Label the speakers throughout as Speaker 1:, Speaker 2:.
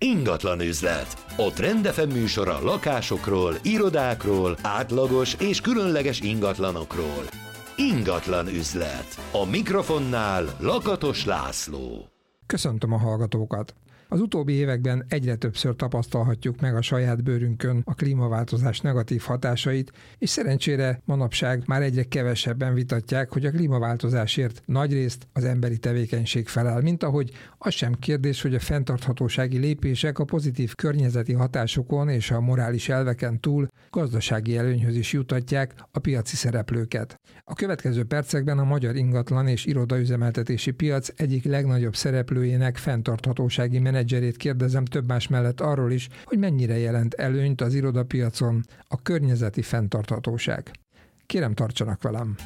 Speaker 1: Ingatlan üzlet. A Trend FM műsora lakásokról, irodákról, átlagos és különleges ingatlanokról. Ingatlan üzlet. A mikrofonnál Lakatos László.
Speaker 2: Köszöntöm a hallgatókat! Az utóbbi években egyre többször tapasztalhatjuk meg a saját bőrünkön a klímaváltozás negatív hatásait, és szerencsére manapság már egyre kevesebben vitatják, hogy a klímaváltozásért nagyrészt az emberi tevékenység felel, mint ahogy az sem kérdés, hogy a fenntarthatósági lépések a pozitív környezeti hatásokon és a morális elveken túl gazdasági előnyhöz is jutatják a piaci szereplőket. A következő percekben a magyar ingatlan és irodaüzemeltetési piac egyik legnagyobb szereplőjének fenntarthatósági menedzserét kérdezem több más mellett arról is, hogy mennyire jelent előnyt az irodapiacon a környezeti fenntarthatóság. Kérem, tartsanak velem!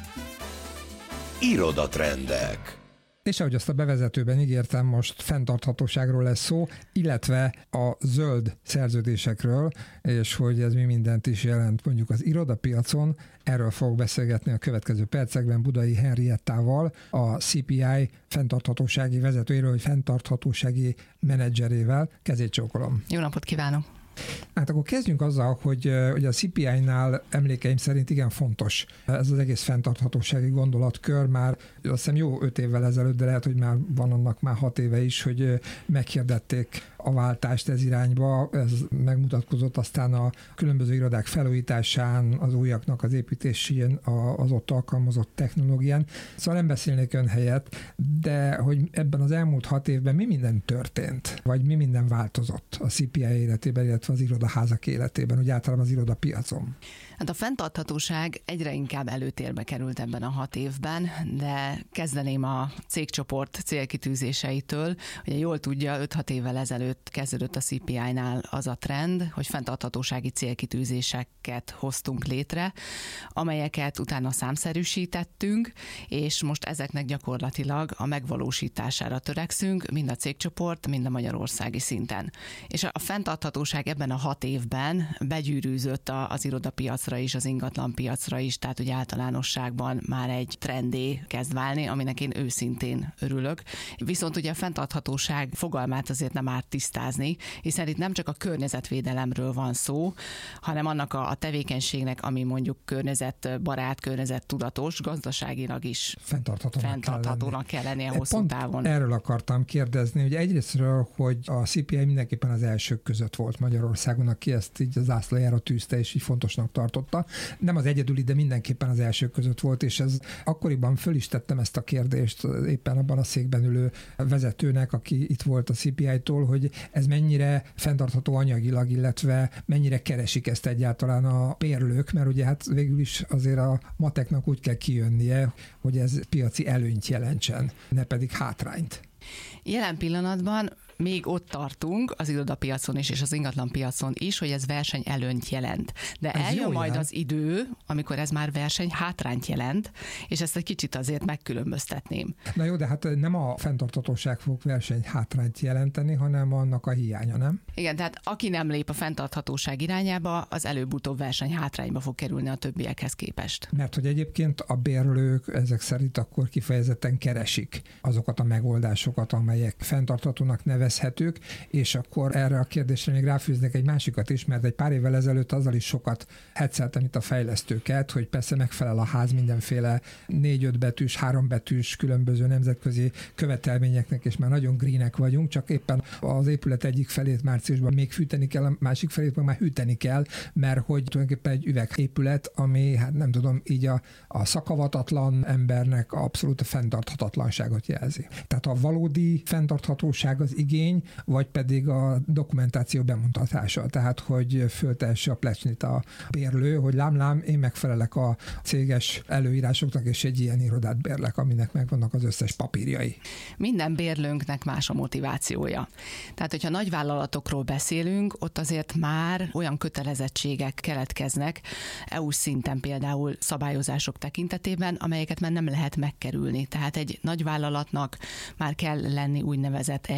Speaker 1: Irodatrendek.
Speaker 2: És ahogy azt a bevezetőben ígértem, most fenntarthatóságról lesz szó, illetve a zöld szerződésekről, és hogy ez mi mindent is jelent mondjuk az irodapiacon. Erről fogok beszélgetni a következő percekben Budai Henriettával, a CPI fenntarthatósági vezetőjéről, vagy fenntarthatósági menedzserével. Kezét csókolom.
Speaker 3: Jó napot kívánok!
Speaker 2: Hát akkor kezdjünk azzal, hogy a CPI-nál emlékeim szerint igen fontos ez az egész fenntarthatósági gondolatkör. Már azt hiszem jó 5 évvel ezelőtt, de lehet, hogy már van annak már 6 éve is, hogy meghirdették a váltást ez irányba. Ez megmutatkozott aztán a különböző irodák felújításán, az újaknak az építésén, az ott alkalmazott technológián. Szóval nem beszélnék ön helyett, de hogy ebben az elmúlt 6 évben mi minden történt, vagy mi minden változott a CPI életében, illetve az irodaházak életében, úgy általában az irodapiacon?
Speaker 3: Hát a fenntarthatóság egyre inkább előtérbe került ebben a 6 évben, de kezdeném a cégcsoport célkitűzéseitől. Ugye jól tudja, 5-6 évvel ezelőtt kezdődött a CPI-nál az a trend, hogy fenntarthatósági célkitűzéseket hoztunk létre, amelyeket utána számszerűsítettünk, és most ezeknek gyakorlatilag a megvalósítására törekszünk, mind a cégcsoport, mind a magyarországi szinten. És a fenntarthatóság ebben a 6 évben begyűrűzött az irodapiacra is, az ingatlanpiacra is, tehát ugye általánosságban már egy trendé kezd válni, aminek én őszintén örülök. Viszont ugye a fenntarthatóság fogalmát azért nem árt tisztázni, hiszen itt nem csak a környezetvédelemről van szó, hanem annak a tevékenységnek, ami mondjuk környezetbarát, környezettudatos, gazdaságilag is fenntarthatónak kell lennie hosszú távon.
Speaker 2: Erről akartam kérdezni, hogy egyrésztről, hogy a CPI mindenképpen az elsők között volt Magyarországon, aki ezt így az zászlajára tűzte, és így fontosnak tartotta. Nem az egyedüli, de mindenképpen az elsők között volt, és ez akkoriban föl is tettem ezt a kérdést éppen abban a székben ülő vezetőnek, aki itt volt a CPI-tól, hogy ez mennyire fenntartható anyagilag, illetve mennyire keresik ezt egyáltalán a bérlők, mert ugye hát végül is azért a mateknak úgy kell kijönnie, hogy ez piaci előnyt jelentsen, ne pedig hátrányt.
Speaker 3: Jelen pillanatban még ott tartunk az irodapiacon is, és az ingatlanpiacon is, hogy ez versenyelőnyt jelent. De ez eljön majd az idő, amikor ez már versenyhátrányt jelent, és ezt egy kicsit azért megkülönböztetném.
Speaker 2: Na jó, de hát nem a fenntarthatóság fog versenyhátrányt jelenteni, hanem annak a hiánya, nem?
Speaker 3: Igen, tehát aki nem lép a fenntarthatóság irányába, az előbb-utóbb versenyhátrányba fog kerülni a többiekhez képest.
Speaker 2: Mert hogy egyébként a bérlők ezek szerint akkor kifejezetten keresik azokat a megoldásokat, amelyek fenntarthatónak nevezhetők, és akkor erre a kérdésre még ráfűznek egy másikat is, mert egy pár évvel ezelőtt azzal is sokat hetszeltem itt a fejlesztőket, hogy persze megfelel a ház mindenféle 4-5 betűs, 3 betűs különböző nemzetközi követelményeknek, és már nagyon greenek vagyunk, csak éppen az épület egyik felét márciusban még fűteni kell, a másik felét meg már hűteni kell, mert hogy tulajdonképpen egy üvegépület, ami hát nem tudom, így a szakavatatlan embernek abszolút a fenntarthatatlanságot jelzi. Tehát a valódi fenntarthatóság az igény, vagy pedig a dokumentáció bemutatása. Tehát, hogy föltesse a plecsnit a bérlő, hogy lám, én megfelelek a céges előírásoknak, és egy ilyen irodát bérlek, aminek megvannak az összes papírjai.
Speaker 3: Minden bérlőnknek más a motivációja. Tehát, hogyha nagyvállalatokról beszélünk, ott azért már olyan kötelezettségek keletkeznek EU szinten például szabályozások tekintetében, amelyeket már nem lehet megkerülni. Tehát egy nagyvállalatnak már kell lenni úgynevezett ESG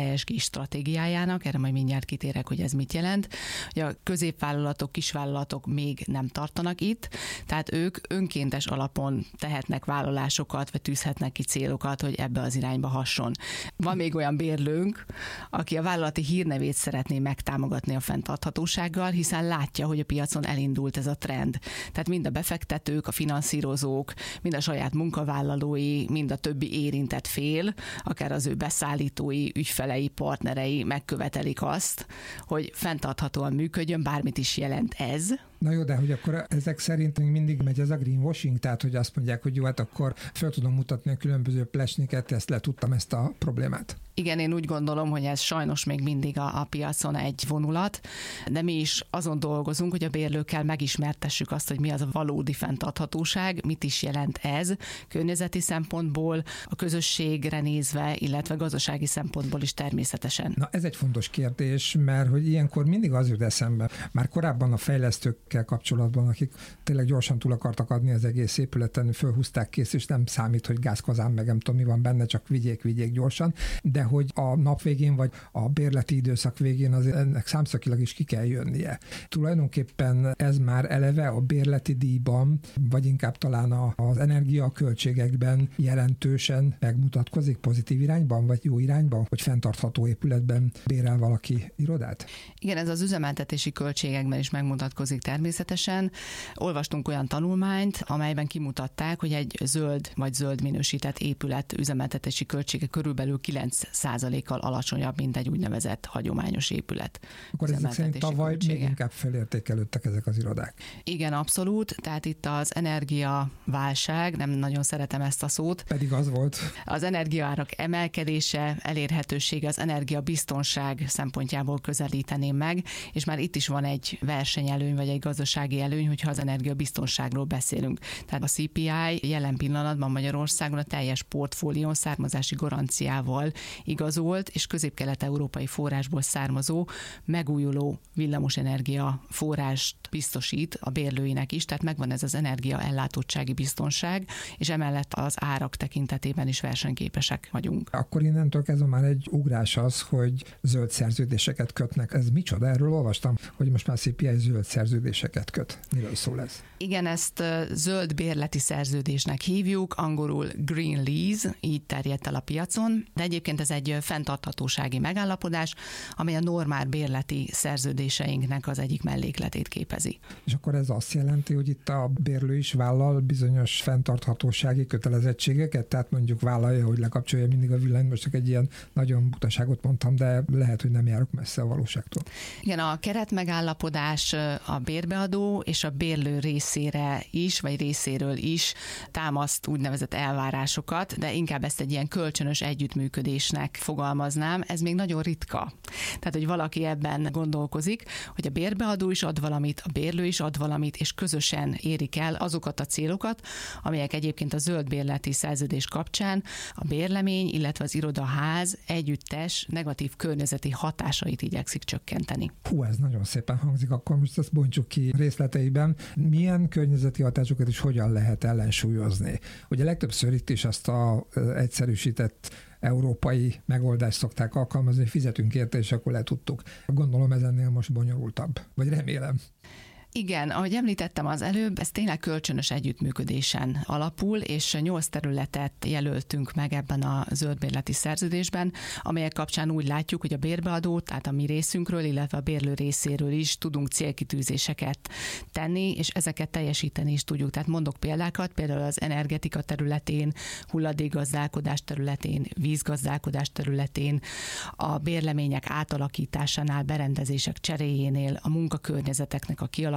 Speaker 3: stratégiájának, erre majd mindjárt kitérek, hogy ez mit jelent. Ugye a középvállalatok, kisvállalatok még nem tartanak itt, tehát ők önkéntes alapon tehetnek vállalásokat, vagy tűzhetnek ki célokat, hogy ebbe az irányba hasson. Van még olyan bérlőnk, aki a vállalati hírnevét szeretné megtámogatni a fenntarthatósággal, hiszen látja, hogy a piacon elindult ez a trend. Tehát mind a befektetők, a finanszírozók, mind a saját munkavállalói, mind a többi érintett fél, akár az ő beszállítói, ügyfelei, partnerei megkövetelik azt, hogy fenntarthatóan működjön, bármit is jelent ez.
Speaker 2: Na jó, de hogy akkor ezek szerint mindig megy ez a greenwashing, tehát hogy azt mondják, hogy jó, hát akkor fel tudom mutatni a különböző plesniket, ezt letudtam ezt a problémát.
Speaker 3: Igen, én úgy gondolom, hogy ez sajnos még mindig a piacon egy vonulat, de mi is azon dolgozunk, hogy a bérlőkkel megismertessük azt, hogy mi az a valódi fenntarthatóság, mit is jelent ez környezeti szempontból, a közösségre nézve, illetve gazdasági szempontból is természetesen.
Speaker 2: Na ez egy fontos kérdés, mert hogy ilyenkor mindig az jut eszembe, már korábban a fejlesztőkkel kapcsolatban, akik tényleg gyorsan túl akartak adni az egész épületen, fölhúzták kész, és nem számít, hogy gázkazán, meg nem tudom mi van benne, csak vigyék gyorsan, de hogy a nap végén, vagy a bérleti időszak végén azért ennek számszakilag is ki kell jönnie. Tulajdonképpen ez már eleve a bérleti díjban, vagy inkább talán az energiaköltségekben jelentősen megmutatkozik pozitív irányban, vagy jó irányban, hogy fenntartható épületben bérel valaki irodát?
Speaker 3: Igen, ez az üzemeltetési költségekben is megmutatkozik természetesen. Olvastunk olyan tanulmányt, amelyben kimutatták, hogy egy zöld vagy zöld minősített épület üzemeltetési költsége körülbelül 9%-kal alacsonyabb, mint egy úgynevezett hagyományos épület.
Speaker 2: Akkor ezek szerint tavaly még inkább felértékelődtek ezek az irodák.
Speaker 3: Igen, abszolút. Tehát itt az energiaválság, nem nagyon szeretem ezt a szót.
Speaker 2: Pedig az volt.
Speaker 3: Az energiaárak emelkedése, elérhetősége, az energiabiztonság szempontjából közelíteném meg, és már itt is van egy versenyelőny, vagy egy gazdasági előny, hogyha az energiabiztonságról beszélünk. Tehát a CPI jelen pillanatban Magyarországon a teljes portfólión származási garanciával igazolt, és közép-kelet-európai forrásból származó megújuló villamosenergia forrást biztosít a bérlőinek is, tehát megvan ez az energiaellátottsági biztonság, és emellett az árak tekintetében is versenyképesek vagyunk.
Speaker 2: Akkor innentől kezdve már egy ugrás az, hogy zöld szerződéseket kötnek. Ez micsoda? Erről olvastam, hogy most már CPI zöld szerződéseket köt. Miről szól ez?
Speaker 3: Igen, ezt zöld bérleti szerződésnek hívjuk, angolul green lease, így terjedt el a piacon, de egyébként ez egy fenntarthatósági megállapodás, amely a normál bérleti szerződéseinknek az egyik mellékletét képezi.
Speaker 2: És akkor ez azt jelenti, hogy itt a bérlő is vállal bizonyos fenntarthatósági kötelezettségeket, tehát mondjuk vállalja, hogy lekapcsolja mindig a villanyt, most csak egy ilyen nagyon butaságot mondtam, de lehet, hogy nem járok messze a valóságtól.
Speaker 3: Igen, a keretmegállapodás a bérbeadó és a bérlő részére is, vagy részéről is támaszt úgynevezett elvárásokat, de inkább ezt egy ilyen kölcsönös együttműködésnek fogalmaznám, ez még nagyon ritka. Tehát, hogy valaki ebben gondolkozik, hogy a bérbeadó is ad valamit, a bérlő is ad valamit, és közösen érik el azokat a célokat, amelyek egyébként a zöld bérleti szerződés kapcsán a bérlemény, illetve az irodaház együttes negatív környezeti hatásait igyekszik csökkenteni.
Speaker 2: Hú, ez nagyon szépen hangzik, akkor most ezt bontsuk ki részleteiben. Milyen környezeti hatásokat is hogyan lehet ellensúlyozni? Ugye legtöbbször itt is azt a egyszerűsített európai megoldást szokták alkalmazni, fizetünk érte, és akkor letudtuk. Gondolom ez ennél most bonyolultabb, vagy remélem.
Speaker 3: Igen, ahogy említettem az előbb, ez tényleg kölcsönös együttműködésen alapul, és 8 területet jelöltünk meg ebben a zöldbérleti szerződésben, amelyek kapcsán úgy látjuk, hogy a bérbeadó, tehát a mi részünkről, illetve a bérlő részéről is tudunk célkitűzéseket tenni, és ezeket teljesíteni is tudjuk. Tehát mondok példákat, például az energetika területén, hulladékgazdálkodás területén, vízgazdálkodás területén, a bérlemények átalakításánál, berendezések cseréjénél, a munkakörnyezeteknek a kialakításánál,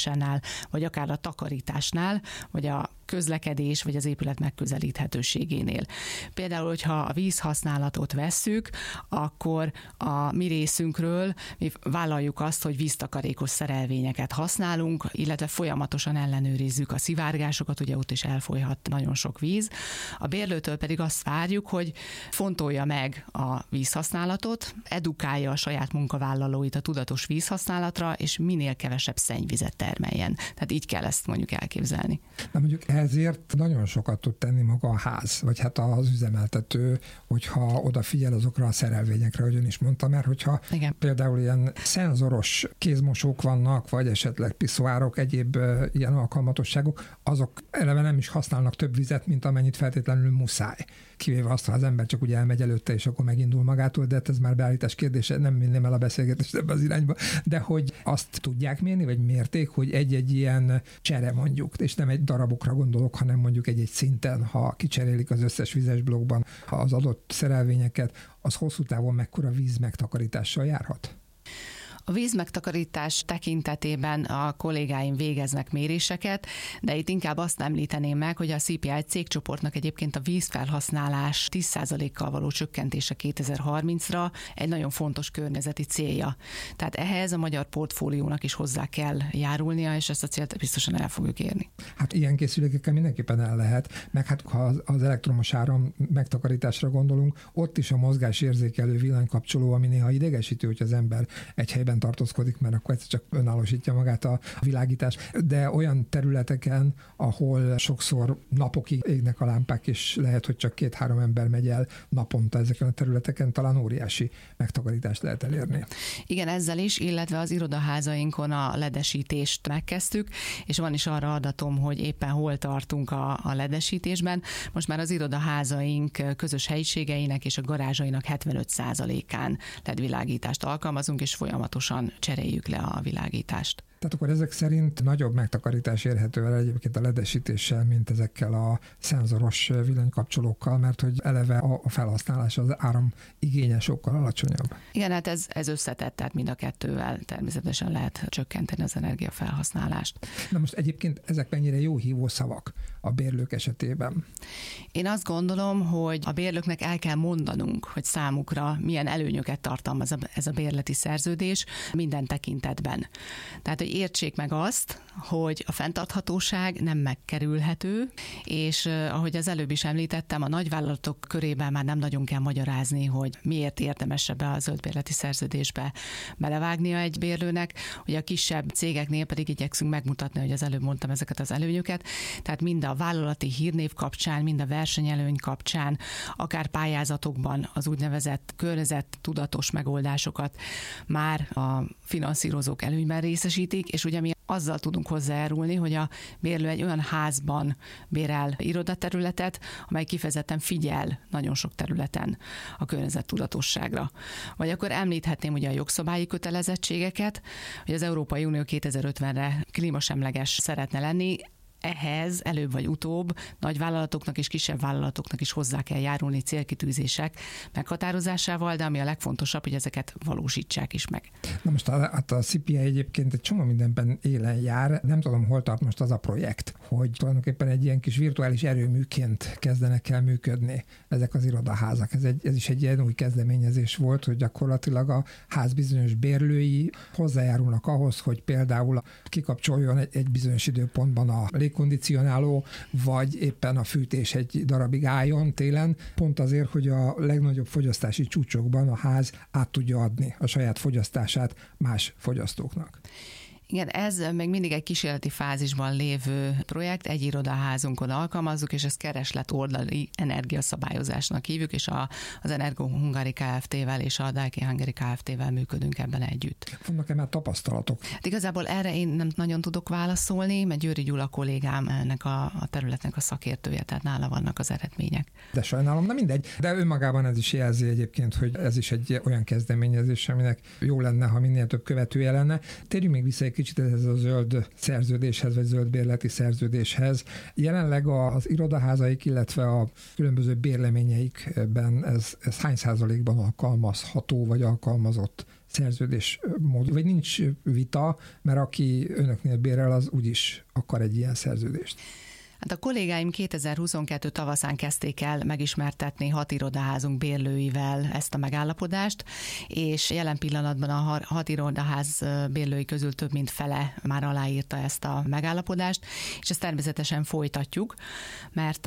Speaker 3: vagy akár a takarításnál, vagy a közlekedés, vagy az épület megközelíthetőségénél. Például, hogyha a vízhasználatot vesszük, akkor a mi részünkről mi vállaljuk azt, hogy víztakarékos szerelvényeket használunk, illetve folyamatosan ellenőrizzük a szivárgásokat, ugye ott is elfolyhat nagyon sok víz. A bérlőtől pedig azt várjuk, hogy fontolja meg a vízhasználatot, edukálja a saját munkavállalóit a tudatos vízhasználatra, és minél kevesebb szennyvíz szennyvizet termeljen. Tehát így kell ezt mondjuk elképzelni.
Speaker 2: Na mondjuk ezért nagyon sokat tud tenni maga a ház, vagy hát az üzemeltető, hogyha odafigyel azokra a szerelvényekre, ahogy ön is mondta, mert hogyha igen, például ilyen szenzoros kézmosók vannak, vagy esetleg piszoárok, egyéb ilyen alkalmatosságok, azok eleve nem is használnak több vizet, mint amennyit feltétlenül muszáj. Kivéve azt, ha az ember csak ugye elmegy előtte, és akkor megindul magától, de ez már beállítás kérdése, nem vinném el a beszélgetést ebbe az irányba, de hogy azt tudják mérni, vagy mérték, hogy egy-egy ilyen csere mondjuk, és nem egy darabokra gondolok, hanem mondjuk egy-egy szinten, ha kicserélik az összes vizes blokkban az adott szerelvényeket, az hosszú távon mekkora víz megtakarítással járhat?
Speaker 3: A vízmegtakarítás tekintetében a kollégáim végeznek méréseket, de itt inkább azt említeném meg, hogy a CPI cégcsoportnak egyébként a vízfelhasználás 10%-kal való csökkentése 2030-ra egy nagyon fontos környezeti célja. Tehát ehhez a magyar portfóliónak is hozzá kell járulnia, és ezt a célt biztosan el fogjuk érni.
Speaker 2: Hát ilyen készülékekkel mindenképpen el lehet, meg hát ha az elektromos áram megtakarításra gondolunk, ott is a mozgásérzékelő villanykapcsoló, ami néha idegesítő, hogy az ember egy helyben tartózkodik, mert akkor egyszer csak önállósítja magát a világítás. De olyan területeken, ahol sokszor napokig égnek a lámpák, és lehet, hogy csak 2-3 ember megy el naponta ezeken a területeken, talán óriási megtakarítást lehet elérni.
Speaker 3: Igen, ezzel is, illetve az irodaházainkon a ledesítést megkezdtük, és van is arra adatom, hogy éppen hol tartunk a ledesítésben. Most már az irodaházaink közös helyiségeinek és a garázsainak 75%-án LED-világítást alkalmazunk, és folyamatosan cseréljük le a világítást.
Speaker 2: Tehát akkor ezek szerint nagyobb megtakarítás érhető el egyébként a ledesítéssel, mint ezekkel a szenzoros villanykapcsolókkal, mert hogy eleve a felhasználás, az áram igénye sokkal alacsonyabb.
Speaker 3: Igen, hát ez összetett, tehát mind a kettővel természetesen lehet csökkenteni az energiafelhasználást.
Speaker 2: Na most egyébként ezek mennyire jó hívószavak a bérlők esetében?
Speaker 3: Én azt gondolom, hogy a bérlőknek el kell mondanunk, hogy számukra milyen előnyöket tartalmaz ez a bérleti szerződés minden tekintetben. Tehát, hogy értsék meg azt, hogy a fenntarthatóság nem megkerülhető, és ahogy az előbb is említettem, a nagyvállalatok körében már nem nagyon kell magyarázni, hogy miért érdemes ebbe a zöldbérleti szerződésbe belevágnia egy bérlőnek, hogy a kisebb cégeknél pedig igyekszünk megmutatni, hogy az előbb mondtam ezeket az előnyöket, tehát mind a vállalati hírnév kapcsán, mind a versenyelőny kapcsán, akár pályázatokban az úgynevezett környezettudatos megoldásokat már a finanszírozók előnyben részesítik, és ugye mi azzal tudunk hozzájárulni, hogy a bérlő egy olyan házban bérel irodaterületet, amely kifejezetten figyel nagyon sok területen a környezettudatosságra. Vagy akkor említhetném ugye a jogszabályi kötelezettségeket, hogy az Európai Unió 2050-re klímasemleges szeretne lenni. Ehhez előbb vagy utóbb nagyvállalatoknak és kisebb vállalatoknak is hozzá kell járulni célkitűzések meghatározásával, de ami a legfontosabb, hogy ezeket valósítsák is meg.
Speaker 2: Na most a CPI egyébként egy csomó mindenben élen jár. Nem tudom, hol tart most az a projekt, hogy tulajdonképpen egy ilyen kis virtuális erőműként kezdenek el működni ezek az irodaházak. Ez is egy ilyen új kezdeményezés volt, hogy gyakorlatilag a ház bizonyos bérlői hozzájárulnak ahhoz, hogy például kikapcsoljon egy bizonyos időpontban a légkondicionáló, vagy éppen a fűtés egy darabig álljon télen, pont azért, hogy a legnagyobb fogyasztási csúcsokban a ház át tudja adni a saját fogyasztását más fogyasztóknak.
Speaker 3: Igen, ez még mindig egy kísérleti fázisban lévő projekt, egy irodaházunkon alkalmazzuk, és ezt kereslet oldali energiaszabályozásnak hívjuk, és az Energo Hungary Kft-vel és a Daikin Hungary Kft-vel működünk ebben együtt.
Speaker 2: Vannak-e már tapasztalatok?
Speaker 3: Hát igazából erre én nem nagyon tudok válaszolni, mert Győri Gyula kollégám ennek a területnek a szakértője, tehát nála vannak az eredmények.
Speaker 2: De sajnálom, na mindegy. De önmagában ez is jelzi egyébként, hogy ez is egy olyan kezdeményezés, aminek jó lenne, ha minél több követője lenne. Térjünk még vissza egy kicsit ez a zöld szerződéshez, vagy zöld bérleti szerződéshez. Jelenleg az irodaházaik, illetve a különböző bérleményeikben ez hány százalékban alkalmazható, vagy alkalmazott szerződésmód, vagy nincs vita, mert aki önöknél bérel, az úgyis akar egy ilyen szerződést.
Speaker 3: Hát a kollégáim 2022 tavaszán kezdték el megismertetni 6 irodaházunk bérlőivel ezt a megállapodást, és jelen pillanatban a 6 irodaház bérlői közül több mint fele már aláírta ezt a megállapodást, és ezt természetesen folytatjuk, mert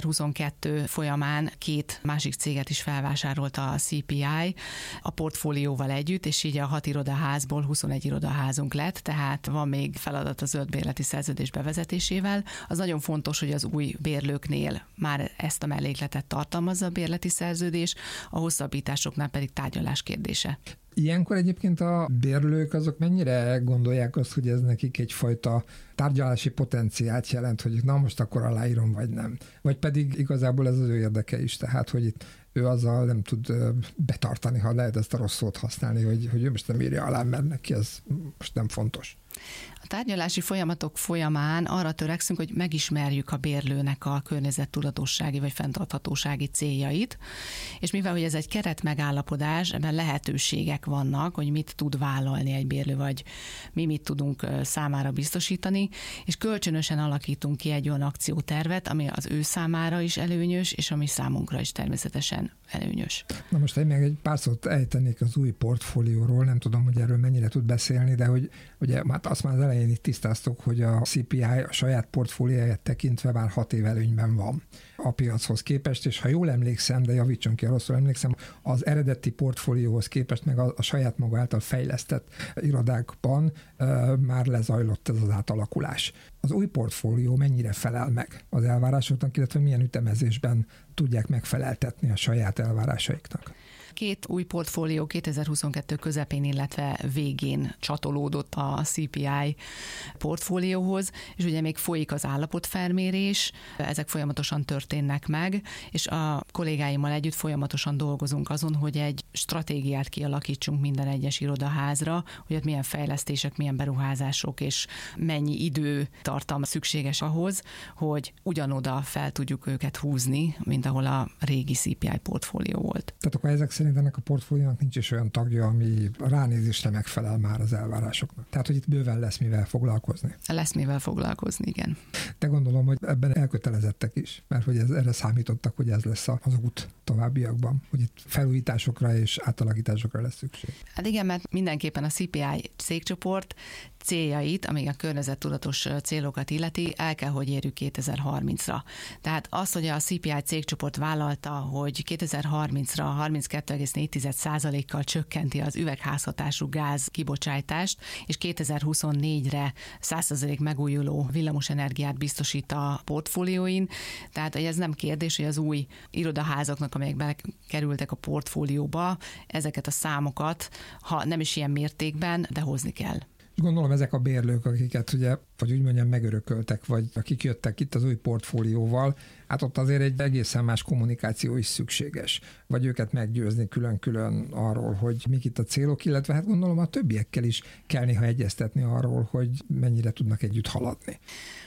Speaker 3: 2022 folyamán 2 másik céget is felvásárolta a CPI a portfólióval együtt, és így a 6 irodaházból 21 irodaházunk lett, tehát van még feladat a zöld bérleti szerződés bevezetésével. Az nagyon fontos, hogy az új bérlőknél már ezt a mellékletet tartalmazza a bérleti szerződés, a hosszabbításoknál pedig tárgyalás kérdése.
Speaker 2: Ilyenkor egyébként a bérlők azok mennyire gondolják azt, hogy ez nekik egyfajta tárgyalási potenciált jelent, hogy na most akkor aláírom, vagy nem. Vagy pedig igazából ez az ő érdeke is, tehát hogy itt ő azzal nem tud betartani, ha lehet ezt a rossz szót használni, hogy ő most nem írja alá, mert neki ez most nem fontos.
Speaker 3: A tárgyalási folyamatok folyamán arra törekszünk, hogy megismerjük a bérlőnek a környezettudatossági vagy fenntarthatósági céljait, és mivel hogy ez egy keretmegállapodás, ebben lehetőségek vannak, hogy mit tud vállalni egy bérlő, vagy mi mit tudunk számára biztosítani, és kölcsönösen alakítunk ki egy olyan akciótervet, ami az ő számára is előnyös, és ami számunkra is természetesen előnyös.
Speaker 2: Na most én még egy pár szót ejtenék az új portfólióról, nem tudom, hogy erről mennyire tud beszélni, de hogy ugye azt már az elején itt tisztáztuk, hogy a CPI a saját portfólióját tekintve már 6 év előnyben van a piachoz képest, és ha jól emlékszem, de javítson ki, ha rosszul emlékszem, az eredeti portfólióhoz képest, meg a saját maga által fejlesztett irodákban már lezajlott ez az átalakulás. Az új portfólió mennyire felel meg az elvárásoknak, illetve milyen ütemezésben tudják megfeleltetni a saját elvárásaiknak?
Speaker 3: 2 új portfólió 2022 közepén, illetve végén csatolódott a CPI portfólióhoz, és ugye még folyik az állapotfelmérés, ezek folyamatosan történnek meg, és a kollégáimmal együtt folyamatosan dolgozunk azon, hogy egy stratégiát kialakítsunk minden egyes irodaházra, hogy ott milyen fejlesztések, milyen beruházások és mennyi időtartam szükséges ahhoz, hogy ugyanoda fel tudjuk őket húzni, mint ahol a régi CPI portfólió volt.
Speaker 2: Tehát akkor ezek szerint ennek a portfóliónak nincs is olyan tagja, ami ránézésre megfelel már az elvárásoknak. Tehát, hogy itt bőven lesz mivel foglalkozni.
Speaker 3: Lesz mivel foglalkozni, igen.
Speaker 2: De gondolom, hogy ebben elkötelezettek is, mert hogy erre számítottak, hogy ez lesz az út továbbiakban, hogy itt felújításokra és átalakításokra lesz szükség.
Speaker 3: Hát igen, mert mindenképpen a CPI cégcsoport céljait, amíg a környezettudatos célokat illeti, el kell, hogy érjük 2030-ra. Tehát az, hogy a CPI cégcsoport vállalta, hogy 2030-ra 32,4%-kal csökkenti az üvegházhatású gáz kibocsátást, és 2024-re 100% megújuló villamosenergiát biztosít a portfólióin. Tehát hogy ez nem kérdés, hogy az új irodaházaknak, amelyek bekerültek a portfólióba, ezeket a számokat, ha nem is ilyen mértékben, de hozni kell.
Speaker 2: Gondolom ezek a bérlők, akiket ugye, vagy úgy mondjam, megörököltek, vagy akik jöttek itt az új portfólióval, hát ott azért egy egészen más kommunikáció is szükséges. Vagy őket meggyőzni külön-külön arról, hogy mik itt a célok, illetve hát gondolom a többiekkel is kell néha egyeztetni arról, hogy mennyire tudnak együtt haladni.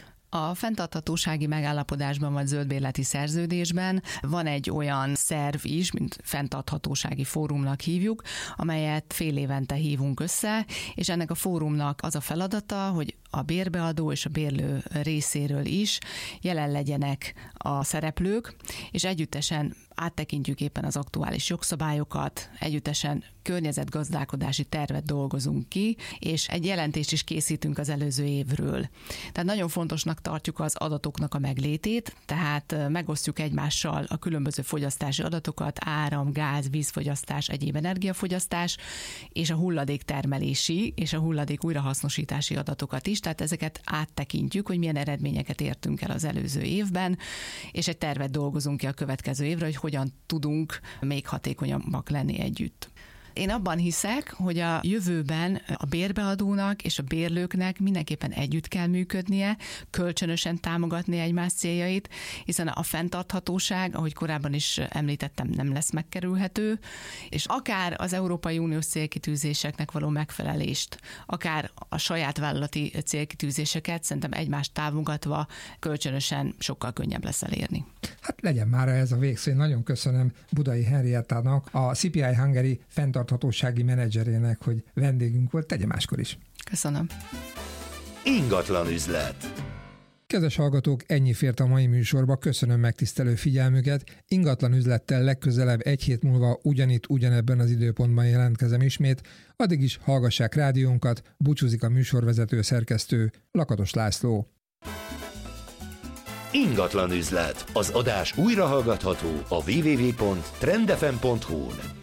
Speaker 3: A fenntarthatósági megállapodásban vagy zöldbérleti szerződésben van egy olyan szerv is, mint fenntarthatósági fórumnak hívjuk, amelyet fél évente hívunk össze, és ennek a fórumnak az a feladata, hogy a bérbeadó és a bérlő részéről is jelen legyenek a szereplők, és együttesen áttekintjük éppen az aktuális jogszabályokat, együttesen környezetgazdálkodási tervet dolgozunk ki, és egy jelentést is készítünk az előző évről. Tehát nagyon fontosnak tartjuk az adatoknak a meglétét, tehát megosztjuk egymással a különböző fogyasztási adatokat, áram, gáz, vízfogyasztás, egyéb energiafogyasztás, és a hulladéktermelési és a hulladék újrahasznosítási adatokat is, tehát ezeket áttekintjük, hogy milyen eredményeket értünk el az előző évben, és egy tervet dolgozunk ki a következő évre, hogy hogyan tudunk még hatékonyabbak lenni együtt. Én abban hiszek, hogy a jövőben a bérbeadónak és a bérlőknek mindenképpen együtt kell működnie, kölcsönösen támogatni egymás céljait, hiszen a fenntarthatóság, ahogy korábban is említettem, nem lesz megkerülhető, és akár az Európai Uniós célkitűzéseknek való megfelelést, akár a saját vállalati célkitűzéseket szerintem egymást támogatva kölcsönösen sokkal könnyebb lesz elérni.
Speaker 2: Hát legyen már ez a végszó. Én nagyon köszönöm Budai Henriettának, a CPI Hungary fenntarthatósági menedzserének, hogy vendégünk volt, tegye máskor is.
Speaker 3: Köszönöm.
Speaker 1: Ingatlan üzlet.
Speaker 2: Kedves hallgatók, ennyi fért a mai műsorba, köszönöm megtisztelő figyelmüket. Ingatlan üzlettel legközelebb egy hét múlva ugyanebben az időpontban jelentkezem ismét. Addig is hallgassák rádiónkat, búcsúzik a műsorvezető szerkesztő Lakatos László.
Speaker 1: Ingatlan üzlet. Az adás újra hallgatható a www.trendfm.hu-n.